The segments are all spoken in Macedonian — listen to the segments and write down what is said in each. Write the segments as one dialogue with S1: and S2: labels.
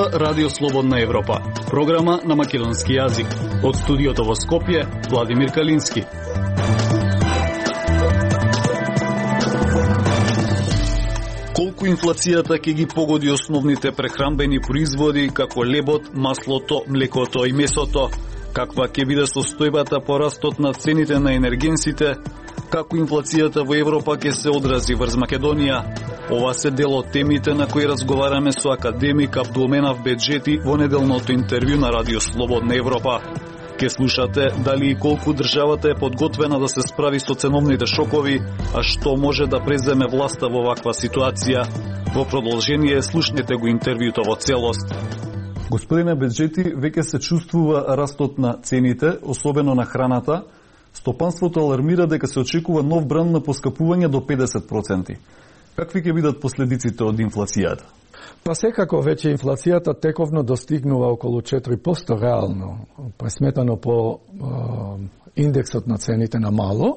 S1: слуша Радио Слободна Европа, програма на македонски јазик. Од студиото во Скопје, Владимир Калински. Колку инфлацијата ќе ги погоди основните прехранбени производи како лебот, маслото, млекото и месото? Каква ќе биде состојбата по растот на цените на енергенсите? Како инфлацијата во Европа ќе се одрази врз Македонија? Ова се дел од темите на кои разговараме со академик Абдулменав Беджети во неделното интервју на Радио Слободна Европа. Ке слушате дали и колку државата е подготвена да се справи со ценовните шокови, а што може да преземе власта во ваква ситуација. Во продолжение слушнете го интервјуто во целост. Господине Беджети, веќе се чувствува растот на цените, особено на храната. Стопанството алармира дека се очекува нов бран на поскапување до 50%. Какви ќе бидат последиците од инфлацијата?
S2: Па секако веќе инфлацијата тековно достигнува околу 4% реално, пресметано по индексот на цените на мало.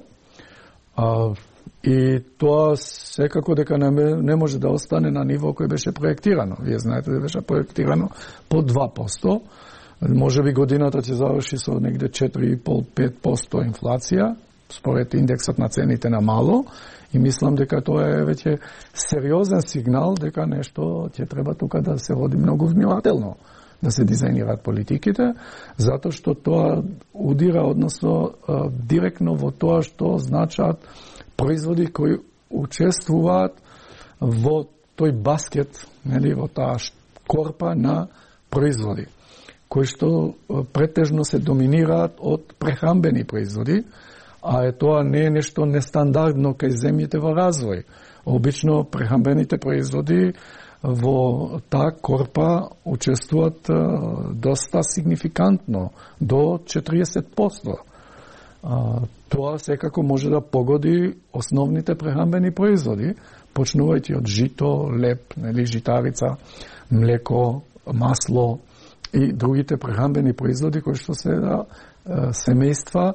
S2: И тоа секако дека не може да остане на ниво кој беше проектирано. Вие знаете дека беше проектирано по 2%. Може би годината ќе заврши со негде 4,5-5% инфлација, според индексот на цените на мало. И мислам дека тоа е веќе сериозен сигнал дека нешто ќе треба тука да се води многу внимателно, да се дизајнираат политиките, затоа што тоа удира, односно директно во тоа што значат производи кои учествуваат во тој баскет, нели, во таа корпа на производи, кои што претежно се доминираат од прехранбени производи, а тоа не е нешто нестандардно кај земјите во развој. Обично прехранбените производи во таа корпа учествуваат доста сигнификантно, до 40%. Тоа секако може да погоди основните прехранбени производи, почнувајќи од жито, леб, нели, житарица, млеко, масло и другите прехранбени производи кои што се семејства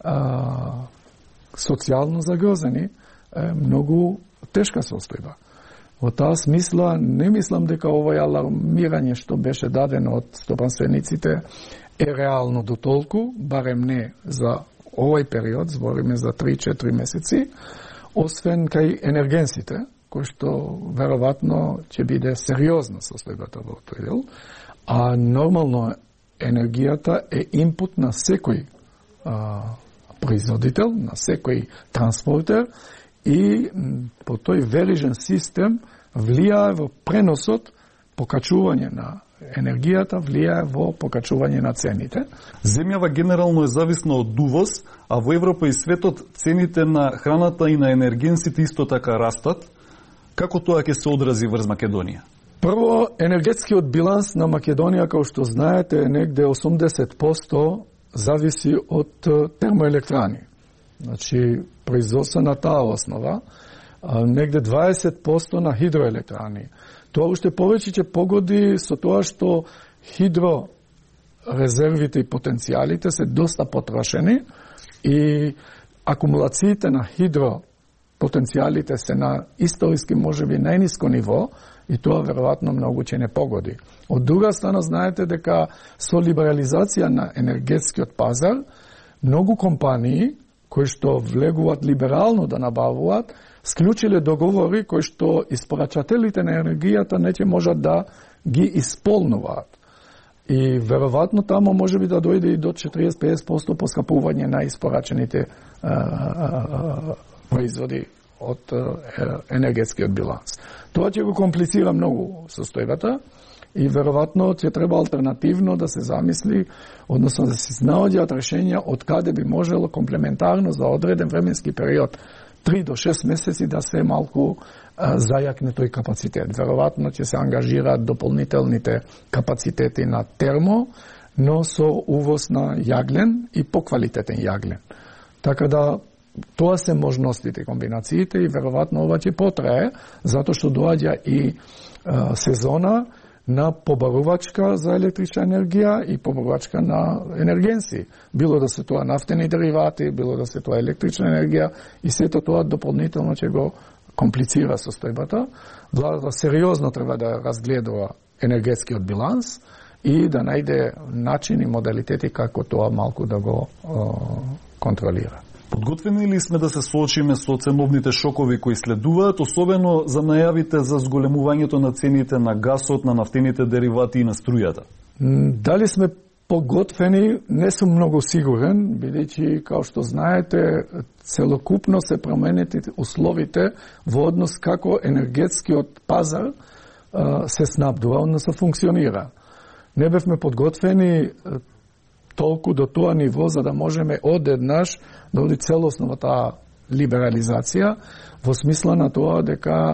S2: социјално загрозени, многу тешка состојба. Во таа смисла не мислам дека овој алармирање што беше дадено од стопанствениците е реално до толку, барем не за овој период, збориме за 3-4 месеци, освен кај енергенсите, кој што веројатно ќе биде сериозна состојбата во тој дел, а нормално енергијата е инпут на секој производител, на секој транспортер и по тој верижен систем влијае во преносот, покачување на енергијата, влијае во покачување на цените.
S1: Земјава генерално е зависна од увоз, а во Европа и светот цените на храната и на енергенсите исто така растат. Како тоа ќе се одрази врз Македонија?
S2: Прво, енергетскиот биланс на Македонија, како што знаете, е негде 80% зависи од термоелектрани. Значи, производство на таа основа, негде 20% на хидроелектрани. Тоа уште повеќе ќе погоди со тоа што хидрорезервите и потенцијалите се доста потрошени и акумулациите на хидропотенцијалите се на историски можеби најниско ниво и тоа веројатно многу ќе не погоди. Од друга страна, знаете дека со либерализација на енергетскиот пазар, многу компании кои што влегуваат либерално да набавуваат, склучиле договори кои што испорачателите на енергијата не ќе можат да ги исполнуваат. И веројатно тамо може би да дојде и до 40-50% поскапување на испорачените производи од енергетскиот биланс. Тоа ќе го комплицира многу состојбата и веројатно ќе треба алтернативно да се замисли, односно да се наоѓаат решенја од каде би можело комплементарно за одреден временски период 3 до 6 месеци да се малку зајакне тој капацитет. Веројатно ќе се ангажираат дополнителните капацитети на термо, но со увоз на јаглен и поквалитетен јаглен. Така да тоа се можностите, комбинациите и веројатно ова ќе потрае, затоа што доаѓа и сезона на побарувачка за електрична енергија и побарувачка на енергенси. Било да се тоа нафтени деривати, било да се тоа електрична енергија и сето тоа дополнително ќе го комплицира состојбата. Владата сериозно треба да разгледува енергетскиот биланс и да најде начини, модалитети како тоа малку да го контролира.
S1: Подготвени ли сме да се соочиме со ценовните шокови кои следуваат, особено за најавите за зголемувањето на цените на гасот, на нафтените деривати и на струјата?
S2: Дали сме подготвени, не сум многу сигурен, бидејќи, као што знаете, целокупно се променети условите во однос како енергетскиот пазар се снабдува, односно функционира. Не бевме подготвени толку до тоа ниво за да можеме одеднаш да оди целосно во таа либерализација, во смисла на тоа дека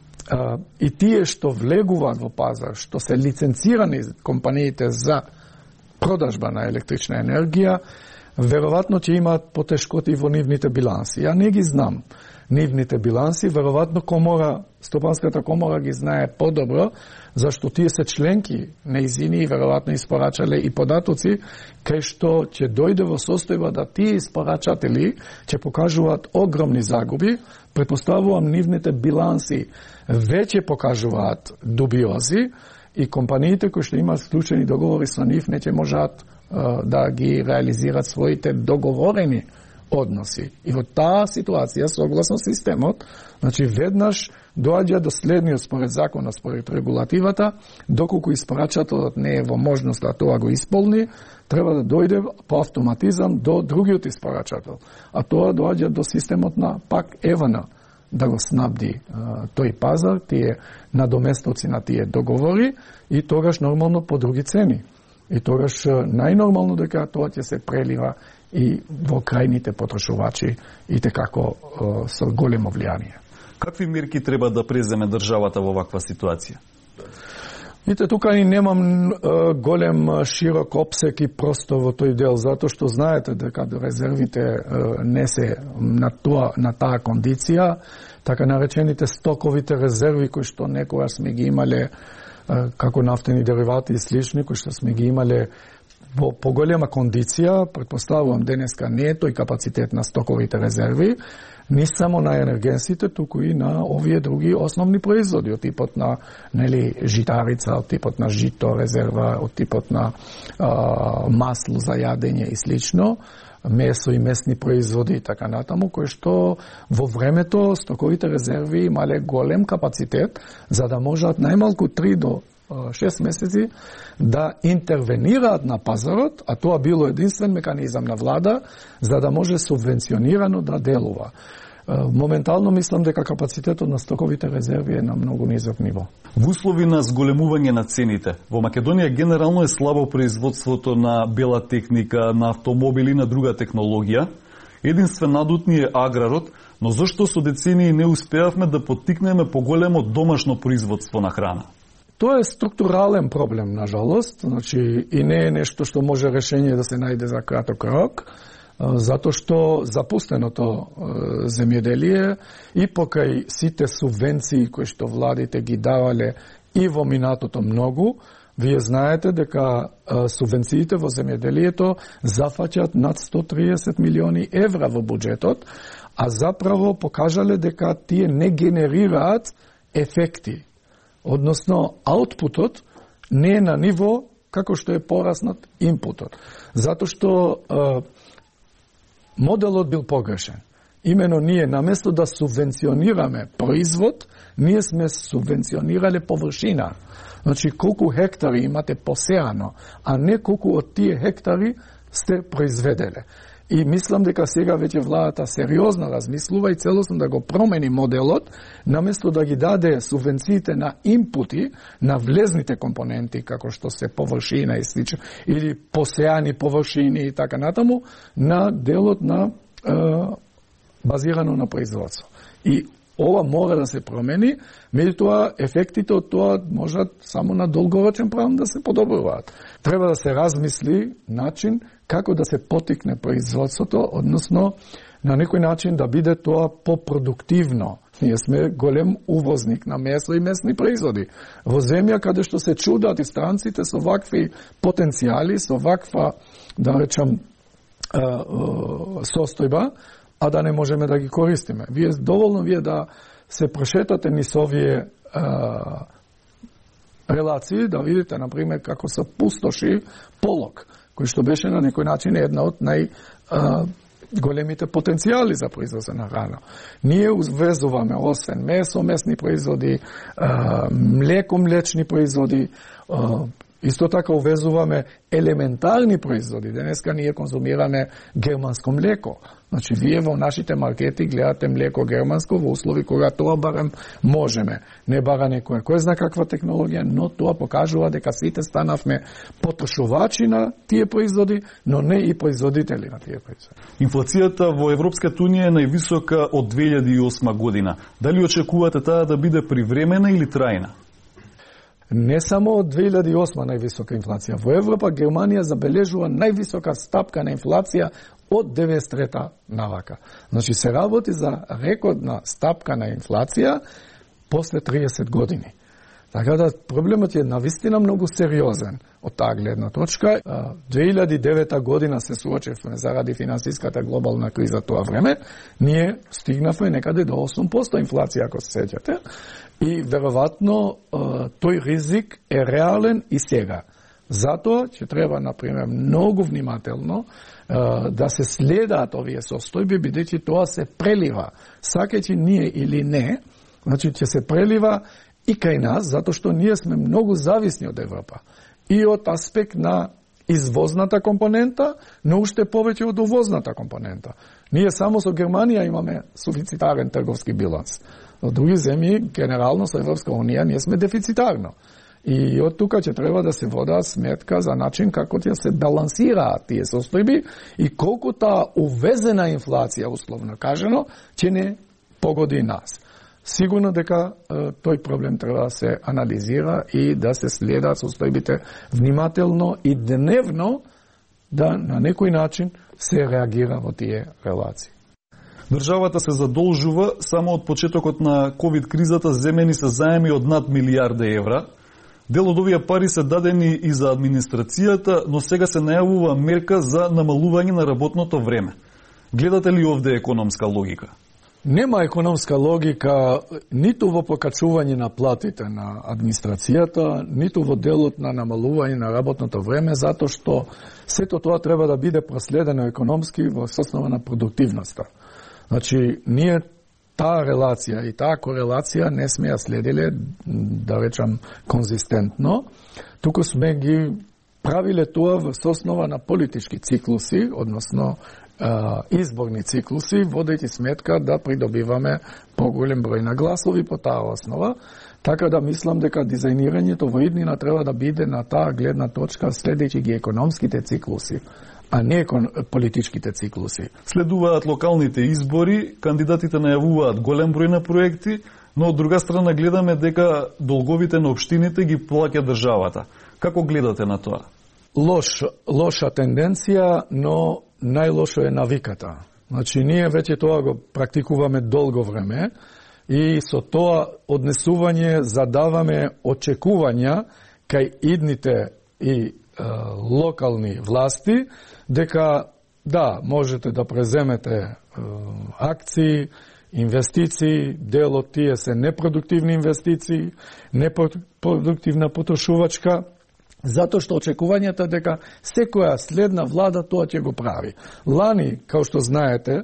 S2: и тие што влегуваат во пазар, што се лиценцирани компаниите за продажба на електрична енергија, веројатно ќе имаат потешкоти во нивните биланси. Ја не ги знам нивните биланси, веројатно Стопанската комора ги знае подобро, зашто тие се членки нејзини и веројатно испорачале и податоци, кај што ќе дојде во состојба да тие испорачатели ќе покажуваат огромни загуби, претпоставувам нивните биланси веќе покажуваат дубиози и компаниите кои што имаат склучени договори со нив не ќе можат да ги реализираат своите договорени односи. И во таа ситуација, согласно системот, значи веднаш доаѓа до следниот според законот, според регулативата, доколку испорачателот не е во можност да тоа го исполни, треба да дојде по автоматизам до другиот испорачател. А тоа доаѓа до системот на пак ЕВН да го снабди тој пазар, тие надоместоци на тие договори и тогаш нормално по други цени. И тогаш најнормално дека тоа ќе се прелива и во крајните потрошувачи и како со големо влијание.
S1: Какви мерки треба да преземе државата во ваква ситуација?
S2: Видите, тука и немам голем широк опсек и простор во тој дел, затоа што знаете дека резервите не се на таа кондиција, така наречените стоковите резерви кои што некогаш сме ги имале како нафтени деривати и слични, кои што сме ги имале во поголема кондиција, претпоставувам денеска не е тој капацитет на стоковите резерви, не само на енергенсите, туку и на овие други основни производи, од типот на житарица, од типот на жито резерва, од типот на масло за јадење и слично, месо и месни производи и така натаму, кои што во времето стоковите резерви имале голем капацитет за да можат најмалку 3 до 6 месеци да интервенираат на пазарот, а тоа било единствен меканизам на влада за да може субвенционирано да делува. Моментално мислам дека капацитетот на стоковите резерви е на многу низок ниво.
S1: Во услови на зголемување на цените, во Македонија генерално е слабо производството на бела техника, на автомобили и на друга технологија. Единствен надутни е аграрот, но зашто со децении не успеавме да поттикнеме поголемо домашно производство на храна?
S2: Тоа е структурален проблем, на жалост, значи и не е нешто што може решение да се најде за краток рок, затоа што запустеното земјоделие и покај сите субвенции кои што владите ги давале и во минатото многу, вие знаете дека субвенциите во земјоделието зафаќаат над 130 милиони евра во буџетот, а заправо покажале дека тие не генерираат ефекти. Односно, аутпутот не е на ниво како што е пораснат инпутот. Затоа што моделот бил погрешен. Имено ние, наместо да субвенционираме производ, ние сме субвенционирале површина. Значи, колку хектари имате посеано, а не колку од тие хектари сте произведеле. И мислам дека сега веќе владата сериозно размислува и целосно да го промени моделот, наместо да ги даде субвенциите на инпути, на влезните компоненти, како што се површина и слично, или посеани површини и така натаму, на делот на базирано на производство. И ова мора да се промени, меѓутоа ефектите од тоа можат само на долгорочен план да се подобруваат. Треба да се размисли начин како да се потикне производството, односно на некој начин да биде тоа попродуктивно. Ние сме голем увозник на месо и месни производи. Во земја каде што се чудат и странците со вакви потенцијали, со ваква, да речам, состојба, а да не можеме да ги користиме. Доволно вие да се прошетате низ овие релации да видите, например, како се пустоши Полог, кој што беше на некој начин една од големите потенцијали за производство на храна. Ние увезуваме освен месо, месни производи, млеко, млечни производи, исто така увезуваме елементарни производи. Денеска ние конзумираме германско млеко. Значи, вие во нашите маркети гледате млеко германско во услови кога тоа барем можеме. Не бара некоја кој зна каква технологија, но тоа покажува дека сите станавме потрошувачи на тие производи, но не и производители на тие производи.
S1: Инфлацијата во Европската унија е највисока од 2008 година. Дали очекувате таа да биде привремена или трајна?
S2: Не само од 2008 највисока инфлација. Во Европа Германија забележува највисока стапка на инфлација од 93-та навака. Значи се работи за рекордна стапка на инфлација после 30 години. Така да проблемот е навистина многу сериозен од таа гледна точка. 2009 година се суочевме заради финансиската глобална криза тоа време. Ние стигнавме некаде до 8% инфлација, ако се сеќате. И веројатно тој ризик е реален и сега. Затоа ќе треба, например, многу внимателно да се следаат овие состојби, бидејќи тоа се прелива. Сакајќи ние или не, значи ќе се прелива и кај нас, затоа што ние сме многу зависни од Европа. И од аспект на извозната компонента, но уште повеќе од увозната компонента. Ние само со Германија имаме суфицитарен трговски биланс. Во други земји, генерално со Европска унија, ние сме дефицитарно. И од тука ќе треба да се вода сметка за начин како ќе се балансираат тие состојби и колку таа увезена инфлација, условно кажено, ќе не погоди нас. Сигурно дека тој проблем треба да се анализира и да се следат состојбите внимателно и дневно да на некој начин се реагира во тие релации.
S1: Државата се задолжува, само од почетокот на ковид кризата земени се заеми од над милијарда евра. Дел од овие пари се дадени и за администрацијата, но сега се најавува мерка за намалување на работното време. Гледате ли овде економска логика?
S2: Нема економска логика ниту во покачување на платите на администрацијата, ниту во делот на намалување на работното време, затоа што сето тоа треба да биде проследено економски во соснова на продуктивноста. Значи, ние таа релација и таа корелација не сме ја следиле, да речам, конзистентно. Туку сме ги правиле тоа во соснова на политички циклуси, односно изборни циклуси, водејќи сметка да придобиваме поголем број на гласови по таа основа. Така да мислам дека дизајнирањето во иднина треба да биде на таа гледна точка следејќи ги економските циклуси, а не политичките циклуси.
S1: Следуваат локалните избори, кандидатите најавуваат голем број на проекти, но од друга страна гледаме дека долговите на општините ги плаќа државата. Како гледате на тоа?
S2: Лоша тенденција, но најлошо е навиката. Значи, ние веќе тоа го практикуваме долго време и со тоа однесување задаваме очекувања кај идните и локални власти, дека да, можете да преземете акции, инвестиции, дел од тие се непродуктивни инвестиции, непродуктивна потрошувачка, затоа што очекувањата дека секоја следна влада тоа ќе го прави. Лани, као што знаете,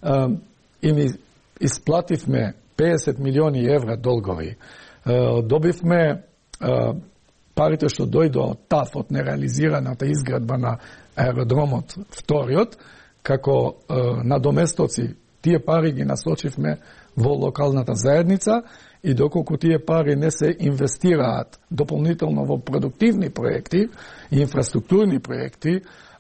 S2: им исплативме 50 милиони евра долгови. Добивме парите што дојдо од ТАФ, од нереализираната изградба на аеродромот вториот, како надоместоци, тие пари ги насочивме во локалната заедница и доколку тие пари не се инвестираат дополнително во продуктивни проекти, инфраструктурни проекти,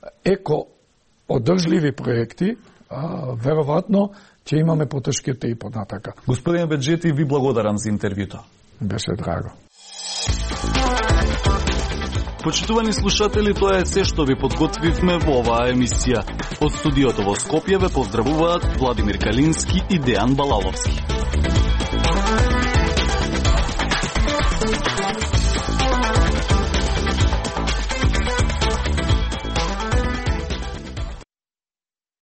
S2: еко-одржливи проекти, веројатно ќе имаме потешките и понатака.
S1: Господин Беджети, ви благодарам за интервјуто.
S2: Беше драго.
S1: Почитувани слушатели, тоа е се што ви подготвивме во оваа емисија. Од студиото во Скопје ве поздравуваат Владимир Калински и Дејан Балаловски.